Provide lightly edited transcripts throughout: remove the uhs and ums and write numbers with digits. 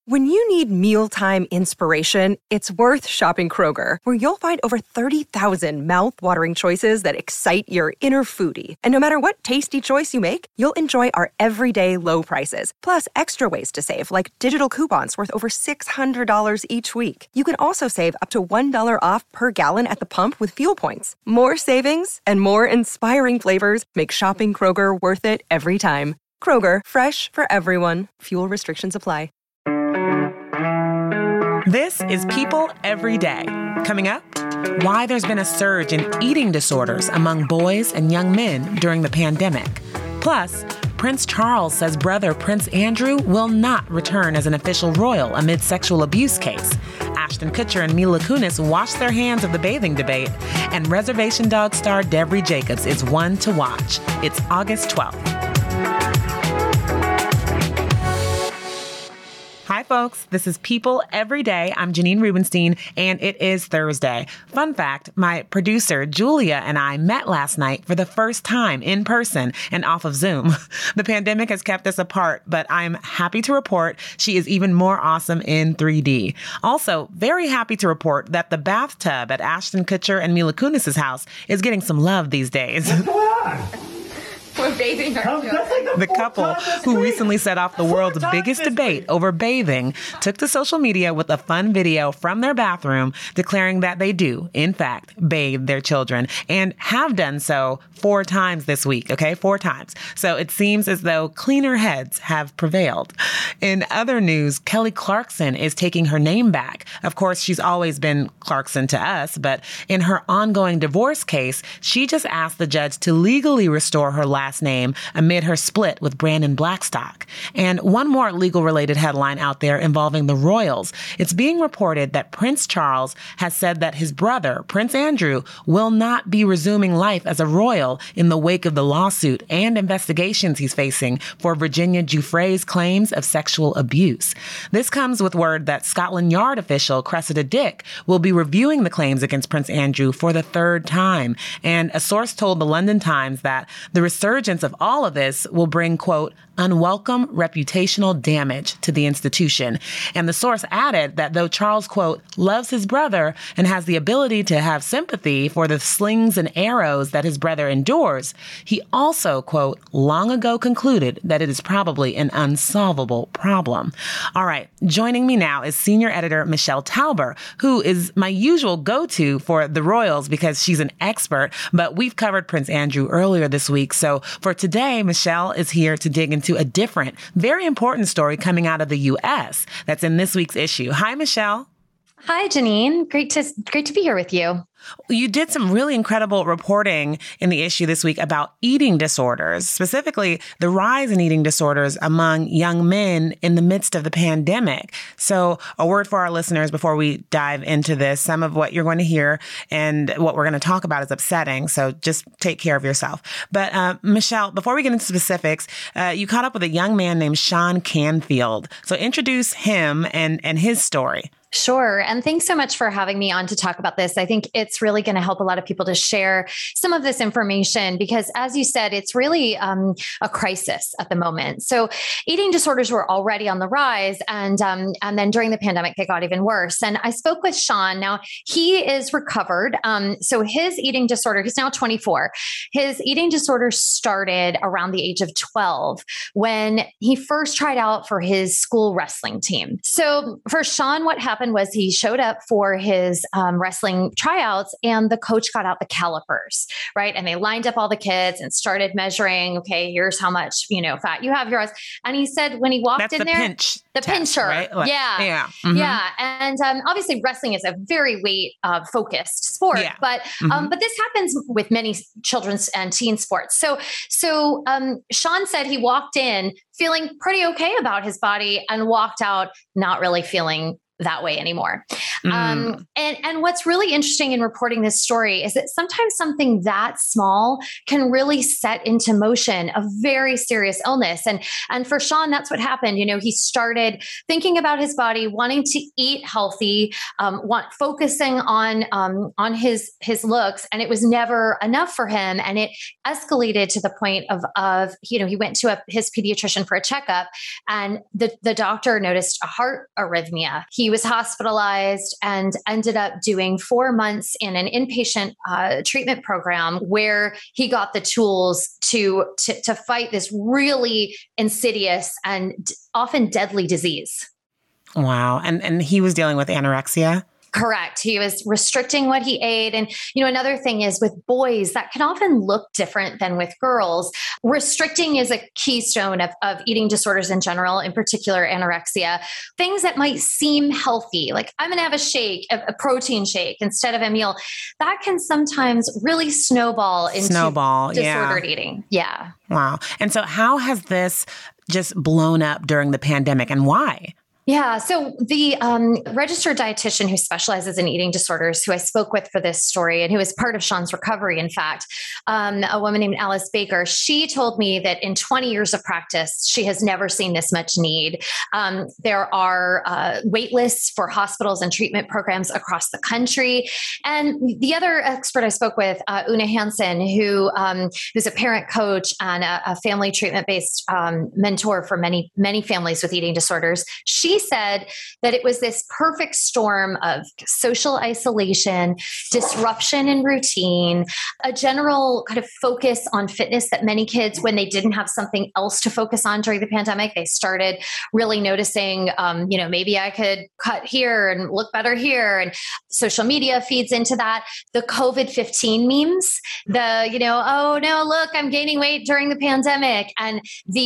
When you need mealtime inspiration, it's worth shopping Kroger, where you'll find over 30,000 mouth-watering choices that excite your inner foodie. And no matter what tasty choice you make, you'll enjoy our everyday low prices, plus extra ways to save, like digital coupons worth over $600 each week. You can also save up to $1 off per gallon at the pump with fuel points. More savings and more inspiring flavors make shopping Kroger worth it every time. Kroger, fresh for everyone. Fuel restrictions apply. This is People Every Day. Coming up, why there's been a surge in eating disorders among boys and young men during the pandemic. Plus, Prince Charles says brother Prince Andrew will not return as an official royal amid sexual abuse case. Ashton Kutcher and Mila Kunis wash their hands of the bathing debate. And Reservation Dogs star Devery Jacobs is one to watch. It's August 12th. Hi, folks. This is People Every Day. I'm Janine Rubenstein, and it is Thursday. Fun fact, my producer, Julia, and I met last night for the first time in person and off of Zoom. The pandemic has kept us apart, but I'm happy to report she is even more awesome in 3D. Also, very happy to report that the bathtub at Ashton Kutcher and Mila Kunis' house is getting some love these days. What's going on? We're bathing our children. The couple, who recently set off the world's biggest debate over bathing, took to social media with a fun video from their bathroom declaring that they do, in fact, bathe their children and have done so 4 times this week, okay? 4 times. So it seems as though cleaner heads have prevailed. In other news, Kelly Clarkson is taking her name back. Of course, she's always been Clarkson to us, but in her ongoing divorce case, she just asked the judge to legally restore her last name amid her split with Brandon Blackstock. And one more legal-related headline out there involving the royals. It's being reported that Prince Charles has said that his brother, Prince Andrew, will not be resuming life as a royal in the wake of the lawsuit and investigations he's facing for Virginia Giuffre's claims of sexual abuse. This comes with word that Scotland Yard official Cressida Dick will be reviewing the claims against Prince Andrew for the 3rd time. And a source told the London Times that the resurgence of all of this will bring, quote, unwelcome reputational damage to the institution. And the source added that though Charles, quote, loves his brother and has the ability to have sympathy for the slings and arrows that his brother endures, he also, quote, long ago concluded that it is probably an unsolvable problem. All right, joining me now is senior editor Michelle Tauber, who is my usual go-to for the royals because she's an expert, but we've covered Prince Andrew earlier this week. So for today, Michelle is here to dig into a different, very important story coming out of the U.S. that's in this week's issue. Hi, Michelle. Hi, Janine. Great to be here with you. You did some really incredible reporting in the issue this week about eating disorders, specifically the rise in eating disorders among young men in the midst of the pandemic. So a word for our listeners before we dive into this. Some of what you're going to hear and what we're going to talk about is upsetting. So just take care of yourself. But Michelle, before we get into specifics, you caught up with a young man named Sean Canfield. So introduce him and his story. Sure. And thanks so much for having me on to talk about this. I think it's really going to help a lot of people to share some of this information because, as you said, it's really a crisis at the moment. So eating disorders were already on the rise. And then during the pandemic, it got even worse. And I spoke with Sean. Now, he is recovered. So his eating disorder, he's now 24. His eating disorder started around the age of 12 when he first tried out for his school wrestling team. So for Sean, what happened was he showed up for his wrestling tryouts and the coach got out the calipers, right? And they lined up all the kids and started measuring, okay, here's how much, fat you have yours. And he said when he walked in there, the pincher, right? Yeah. Mm-hmm. Yeah. And obviously wrestling is a very weight focused sport, but this happens with many children's and teen sports. So Sean said he walked in feeling pretty okay about his body and walked out not really feeling that way anymore. And what's really interesting in reporting this story is that sometimes something that small can really set into motion a very serious illness. And for Sean, that's what happened. He started thinking about his body, wanting to eat healthy, focusing on his looks, and it was never enough for him. And it escalated to the point of he went to his pediatrician for a checkup, and the doctor noticed a heart arrhythmia. He was hospitalized and ended up doing 4 months in an inpatient treatment program where he got the tools to fight this really insidious and often deadly disease. Wow. And he was dealing with anorexia? Correct. He was restricting what he ate. And, another thing is with boys, that can often look different than with girls. Restricting is a keystone of eating disorders in general, in particular anorexia. Things that might seem healthy, like I'm going to have a shake, a protein shake instead of a meal, that can sometimes really snowball into disordered eating. Yeah. Wow. And so how has this just blown up during the pandemic, and why? Yeah. So the registered dietitian who specializes in eating disorders, who I spoke with for this story and who is part of Sean's recovery, in fact, a woman named Alice Baker, she told me that in 20 years of practice, she has never seen this much need. There are wait lists for hospitals and treatment programs across the country. And the other expert I spoke with, Una Hansen, who's a parent coach and a family treatment-based mentor for many, many families with eating disorders, she said that it was this perfect storm of social isolation, disruption in routine, a general kind of focus on fitness that many kids, when they didn't have something else to focus on during the pandemic, they started really noticing, maybe I could cut here and look better here. And social media feeds into that. The COVID-15 memes, oh no, look, I'm gaining weight during the pandemic. And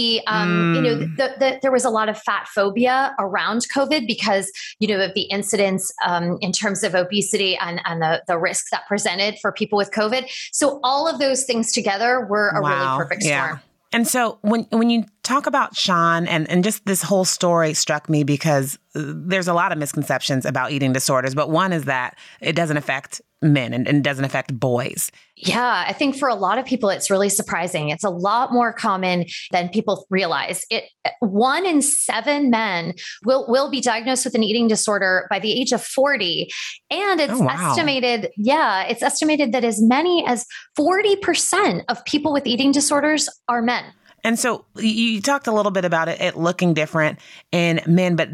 there was a lot of fat phobia around COVID because, of the incidence in terms of obesity and the risk that presented for people with COVID. So all of those things together were a really perfect storm. And so when you talk about Sean and just this whole story struck me because there's a lot of misconceptions about eating disorders, but one is that it doesn't affect men and doesn't affect boys. Yeah, I think for a lot of people, it's really surprising. It's a lot more common than people realize. 1 in 7 men will be diagnosed with an eating disorder by the age of 40. And it's estimated that as many as 40% of people with eating disorders are men. And so you talked a little bit about it looking different in men, but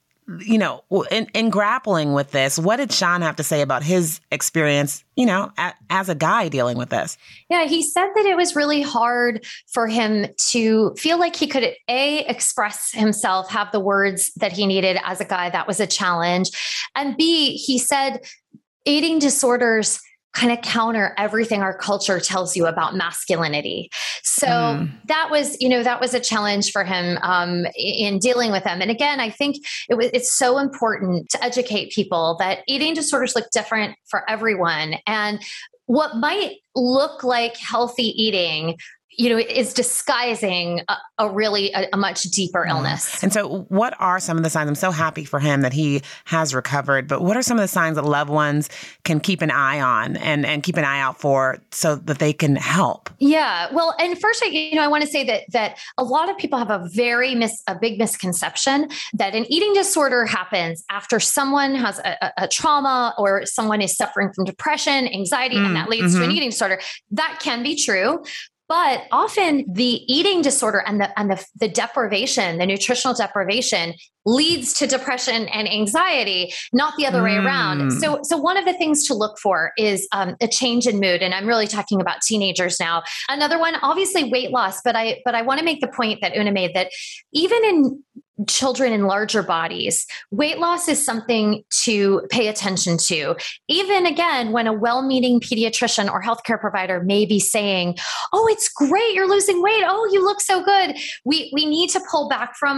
in grappling with this, what did Sean have to say about his experience, as a guy dealing with this? Yeah, he said that it was really hard for him to feel like he could, express himself, have the words that he needed as a guy. That was a challenge. And B, he said eating disorders kind of counter everything our culture tells you about masculinity. So that was a challenge for him in dealing with them. And again, I think it's so important to educate people that eating disorders look different for everyone. And what might look like healthy eating, is disguising a much deeper illness. And so what are some of the signs? I'm so happy for him that he has recovered, but what are some of the signs that loved ones can keep an eye on and keep an eye out for so that they can help? Yeah. Well, and first, I want to say that a lot of people have a big misconception that an eating disorder happens after someone has a trauma or someone is suffering from depression, anxiety, and that leads to an eating disorder. That can be true. But often the eating disorder and the deprivation, the nutritional deprivation leads to depression and anxiety, not the other way around. So one of the things to look for is a change in mood. And I'm really talking about teenagers now. Another one, obviously weight loss. But I want to make the point that Una made that even in children in larger bodies, weight loss is something to pay attention to. Even again, when a well-meaning pediatrician or healthcare provider may be saying, "Oh, it's great, you're losing weight. Oh, you look so good." We need to pull back from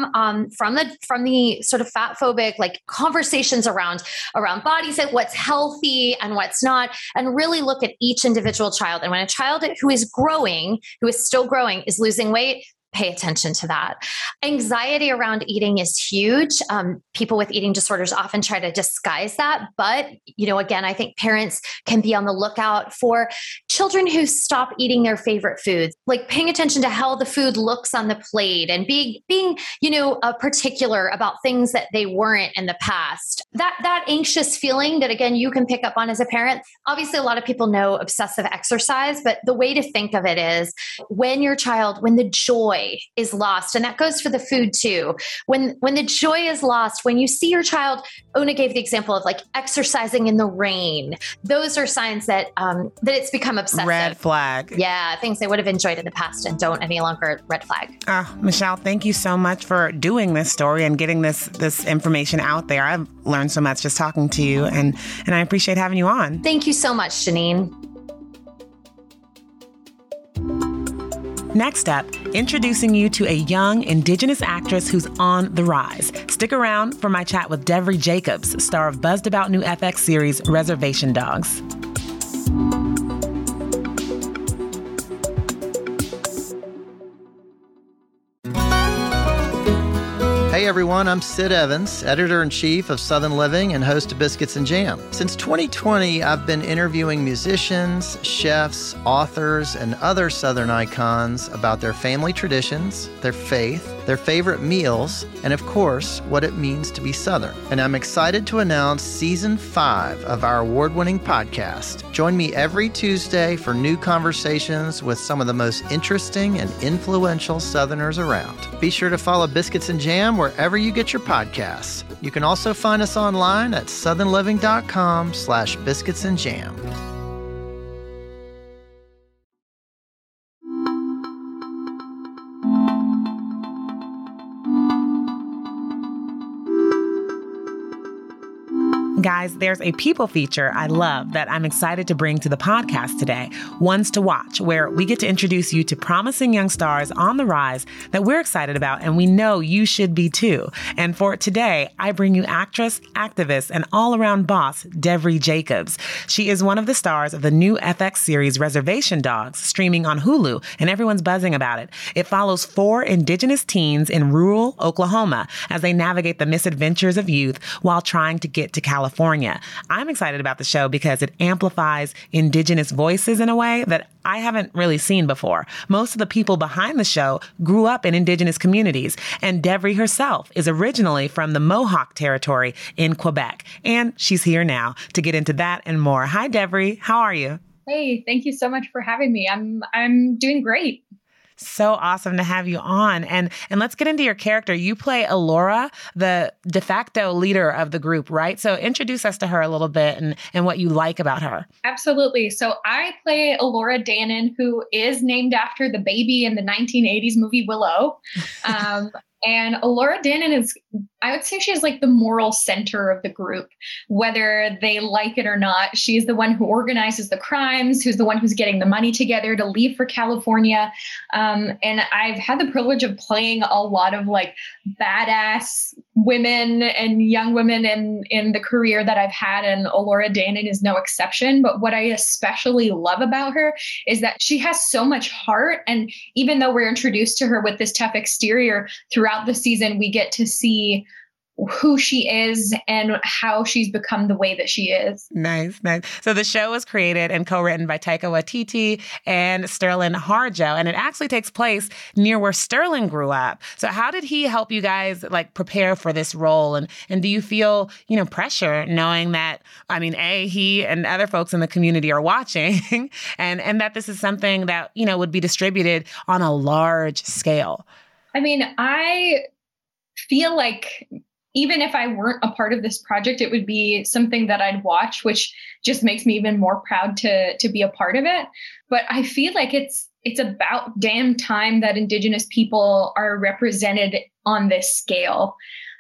the sort of fat phobic conversations around bodies and what's healthy and what's not, and really look at each individual child. And when a child who is still growing, is losing weight, pay attention to that. Anxiety around eating is huge. People with eating disorders often try to disguise that. But, again, I think parents can be on the lookout for children who stop eating their favorite foods, like paying attention to how the food looks on the plate and being particular about things that they weren't in the past. That anxious feeling that, again, you can pick up on as a parent. Obviously, a lot of people know obsessive exercise, but the way to think of it is when the joy is lost, and that goes for the food too. When the joy is lost, when you see your child, Ona gave the example of like exercising in the rain, those are signs that it's become obsessive. Red flag. Yeah, things they would have enjoyed in the past and don't any longer. Red flag. Michelle, thank you so much for doing this story and getting this information out there. I've learned so much just talking to you, and I appreciate having you on. Thank you so much, Janine. Next up, introducing you to a young Indigenous actress who's on the rise. Stick around for my chat with Devry Jacobs, star of buzzed about new FX series Reservation Dogs. Hey everyone, I'm Sid Evans, editor-in-chief of Southern Living and host of Biscuits and Jam. Since 2020, I've been interviewing musicians, chefs, authors, and other Southern icons about their family traditions, their faith, their favorite meals, and of course, what it means to be Southern. And I'm excited to announce Season 5 of our award-winning podcast. Join me every Tuesday for new conversations with some of the most interesting and influential Southerners around. Be sure to follow Biscuits and Jam wherever you get your podcasts. You can also find us online at southernliving.com/biscuitsandjam. Guys, there's a people feature I love that I'm excited to bring to the podcast today, Ones to Watch, where we get to introduce you to promising young stars on the rise that we're excited about, and we know you should be too. And for today, I bring you actress, activist, and all-around boss, Devry Jacobs. She is one of the stars of the new FX series Reservation Dogs, streaming on Hulu, and everyone's buzzing about it. It follows 4 Indigenous teens in rural Oklahoma as they navigate the misadventures of youth while trying to get to California. I'm excited about the show because it amplifies Indigenous voices in a way that I haven't really seen before. Most of the people behind the show grew up in Indigenous communities, and Devry herself is originally from the Mohawk territory in Quebec, and she's here now to get into that and more. Hi, Devry. How are you? Hey, thank you so much for having me. I'm doing great. So awesome to have you on. And let's get into your character. You play Alora, the de facto leader of the group, right? So introduce us to her a little bit and what you like about her. Absolutely. So I play Alora Dannon, who is named after the baby in the 1980s movie Willow. And Alora Dannon is, I would say she's like the moral center of the group, whether they like it or not. She's the one who organizes the crimes, who's the one who's getting the money together to leave for California. And I've had the privilege of playing a lot of like badass women and young women in the career that I've had. And Alora Dannon is no exception. But what I especially love about her is that she has so much heart. And even though we're introduced to her with this tough exterior, throughout the season, we get to see who she is and how she's become the way that she is. Nice. So the show was created and co-written by Taika Waititi and Sterling Harjo, and it actually takes place near where Sterling grew up. So how did he help you guys like prepare for this role? And do you feel, pressure knowing that, he and other folks in the community are watching and that this is something that, would be distributed on a large scale? I feel like even if I weren't a part of this project, it would be something that I'd watch, which just makes me even more proud to be a part of it. But I feel like it's about damn time that Indigenous people are represented on this scale.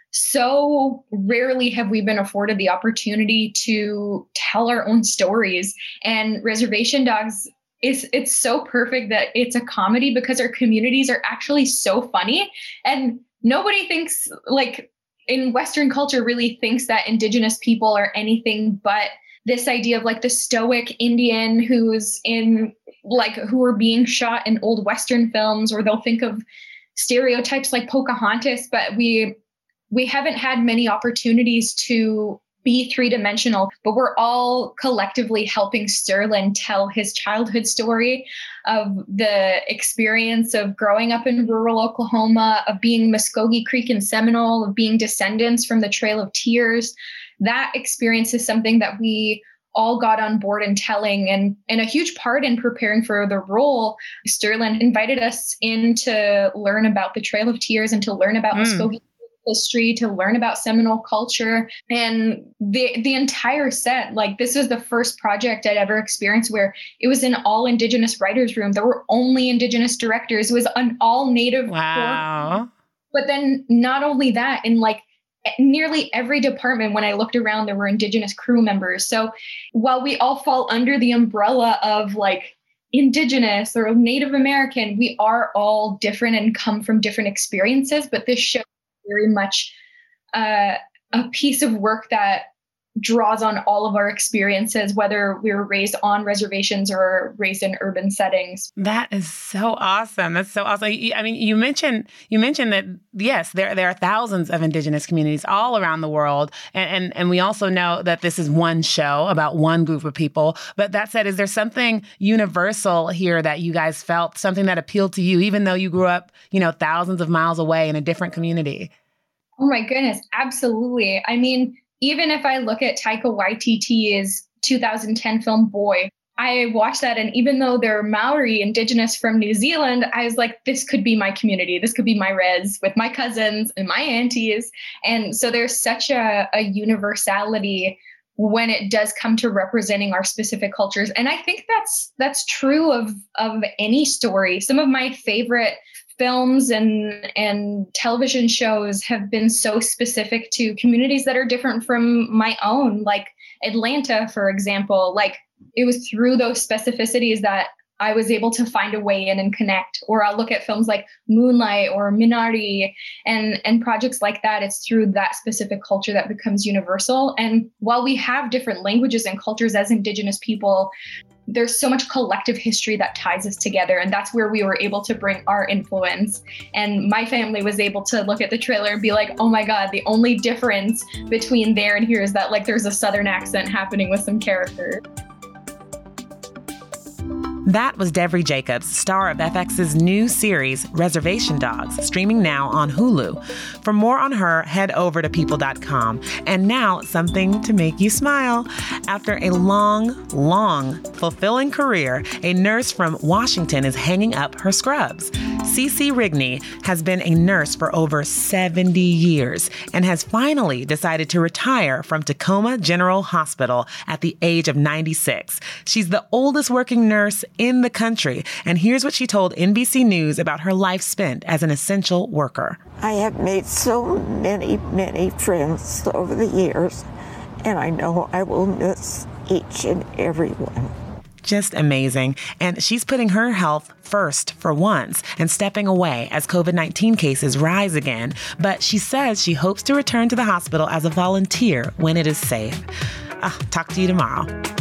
So rarely have we been afforded the opportunity to tell our own stories. And Reservation Dogs, it's so perfect that it's a comedy because our communities are actually so funny. And nobody thinks, like, in Western culture really thinks that Indigenous people are anything but this idea of like the stoic Indian who are being shot in old Western films, or they'll think of stereotypes like Pocahontas, but we haven't had many opportunities to be three-dimensional, but we're all collectively helping Sterling tell his childhood story of the experience of growing up in rural Oklahoma, of being Muskogee Creek and Seminole, of being descendants from the Trail of Tears. That experience is something that we all got on board in telling, and a huge part in preparing for the role. Sterling invited us in to learn about the Trail of Tears and to learn about Muskogee history, to learn about Seminole culture, and the entire set. Like, this was the first project I'd ever experienced where it was an all Indigenous writers' room. There were only Indigenous directors. It was an all Native. Wow. But then not only that, in like nearly every department, when I looked around, there were Indigenous crew members. So while we all fall under the umbrella of like Indigenous or Native American, we are all different and come from different experiences. But this show very much a piece of work that draws on all of our experiences, whether we were raised on reservations or raised in urban settings. That is so awesome. That's so awesome. I mean, you mentioned that, yes, there are thousands of Indigenous communities all around the world. And we also know that this is one show about one group of people. But that said, is there something universal here that you guys felt, something that appealed to you, even though you grew up, thousands of miles away in a different community? Oh my goodness, absolutely. I mean, even if I look at Taika Waititi's 2010 film Boy, I watched that, and even though they're Maori Indigenous from New Zealand, I was like, this could be my community. This could be my res with my cousins and my aunties. And so there's such a universality when it does come to representing our specific cultures. And I think that's true of any story. Some of my favorite films and television shows have been so specific to communities that are different from my own, like Atlanta, for example. Like, it was through those specificities that I was able to find a way in and connect. Or I'll look at films like Moonlight or Minari and projects like that. It's through that specific culture that becomes universal. And while we have different languages and cultures as Indigenous people, there's so much collective history that ties us together. And that's where we were able to bring our influence. And my family was able to look at the trailer and be like, oh my God, the only difference between there and here is that like there's a Southern accent happening with some characters. That was Devery Jacobs, star of FX's new series, Reservation Dogs, streaming now on Hulu. For more on her, head over to people.com. And now, something to make you smile. After a long, fulfilling career, a nurse from Washington is hanging up her scrubs. Cece Rigney has been a nurse for over 70 years and has finally decided to retire from Tacoma General Hospital at the age of 96. She's the oldest working nurse in the country, and here's what she told NBC News about her life spent as an essential worker. I have made so many friends over the years, and I know I will miss each and every one. Just amazing. And she's putting her health first for once and stepping away as COVID-19 cases rise again. But she says she hopes to return to the hospital as a volunteer when it is safe. Talk to you tomorrow.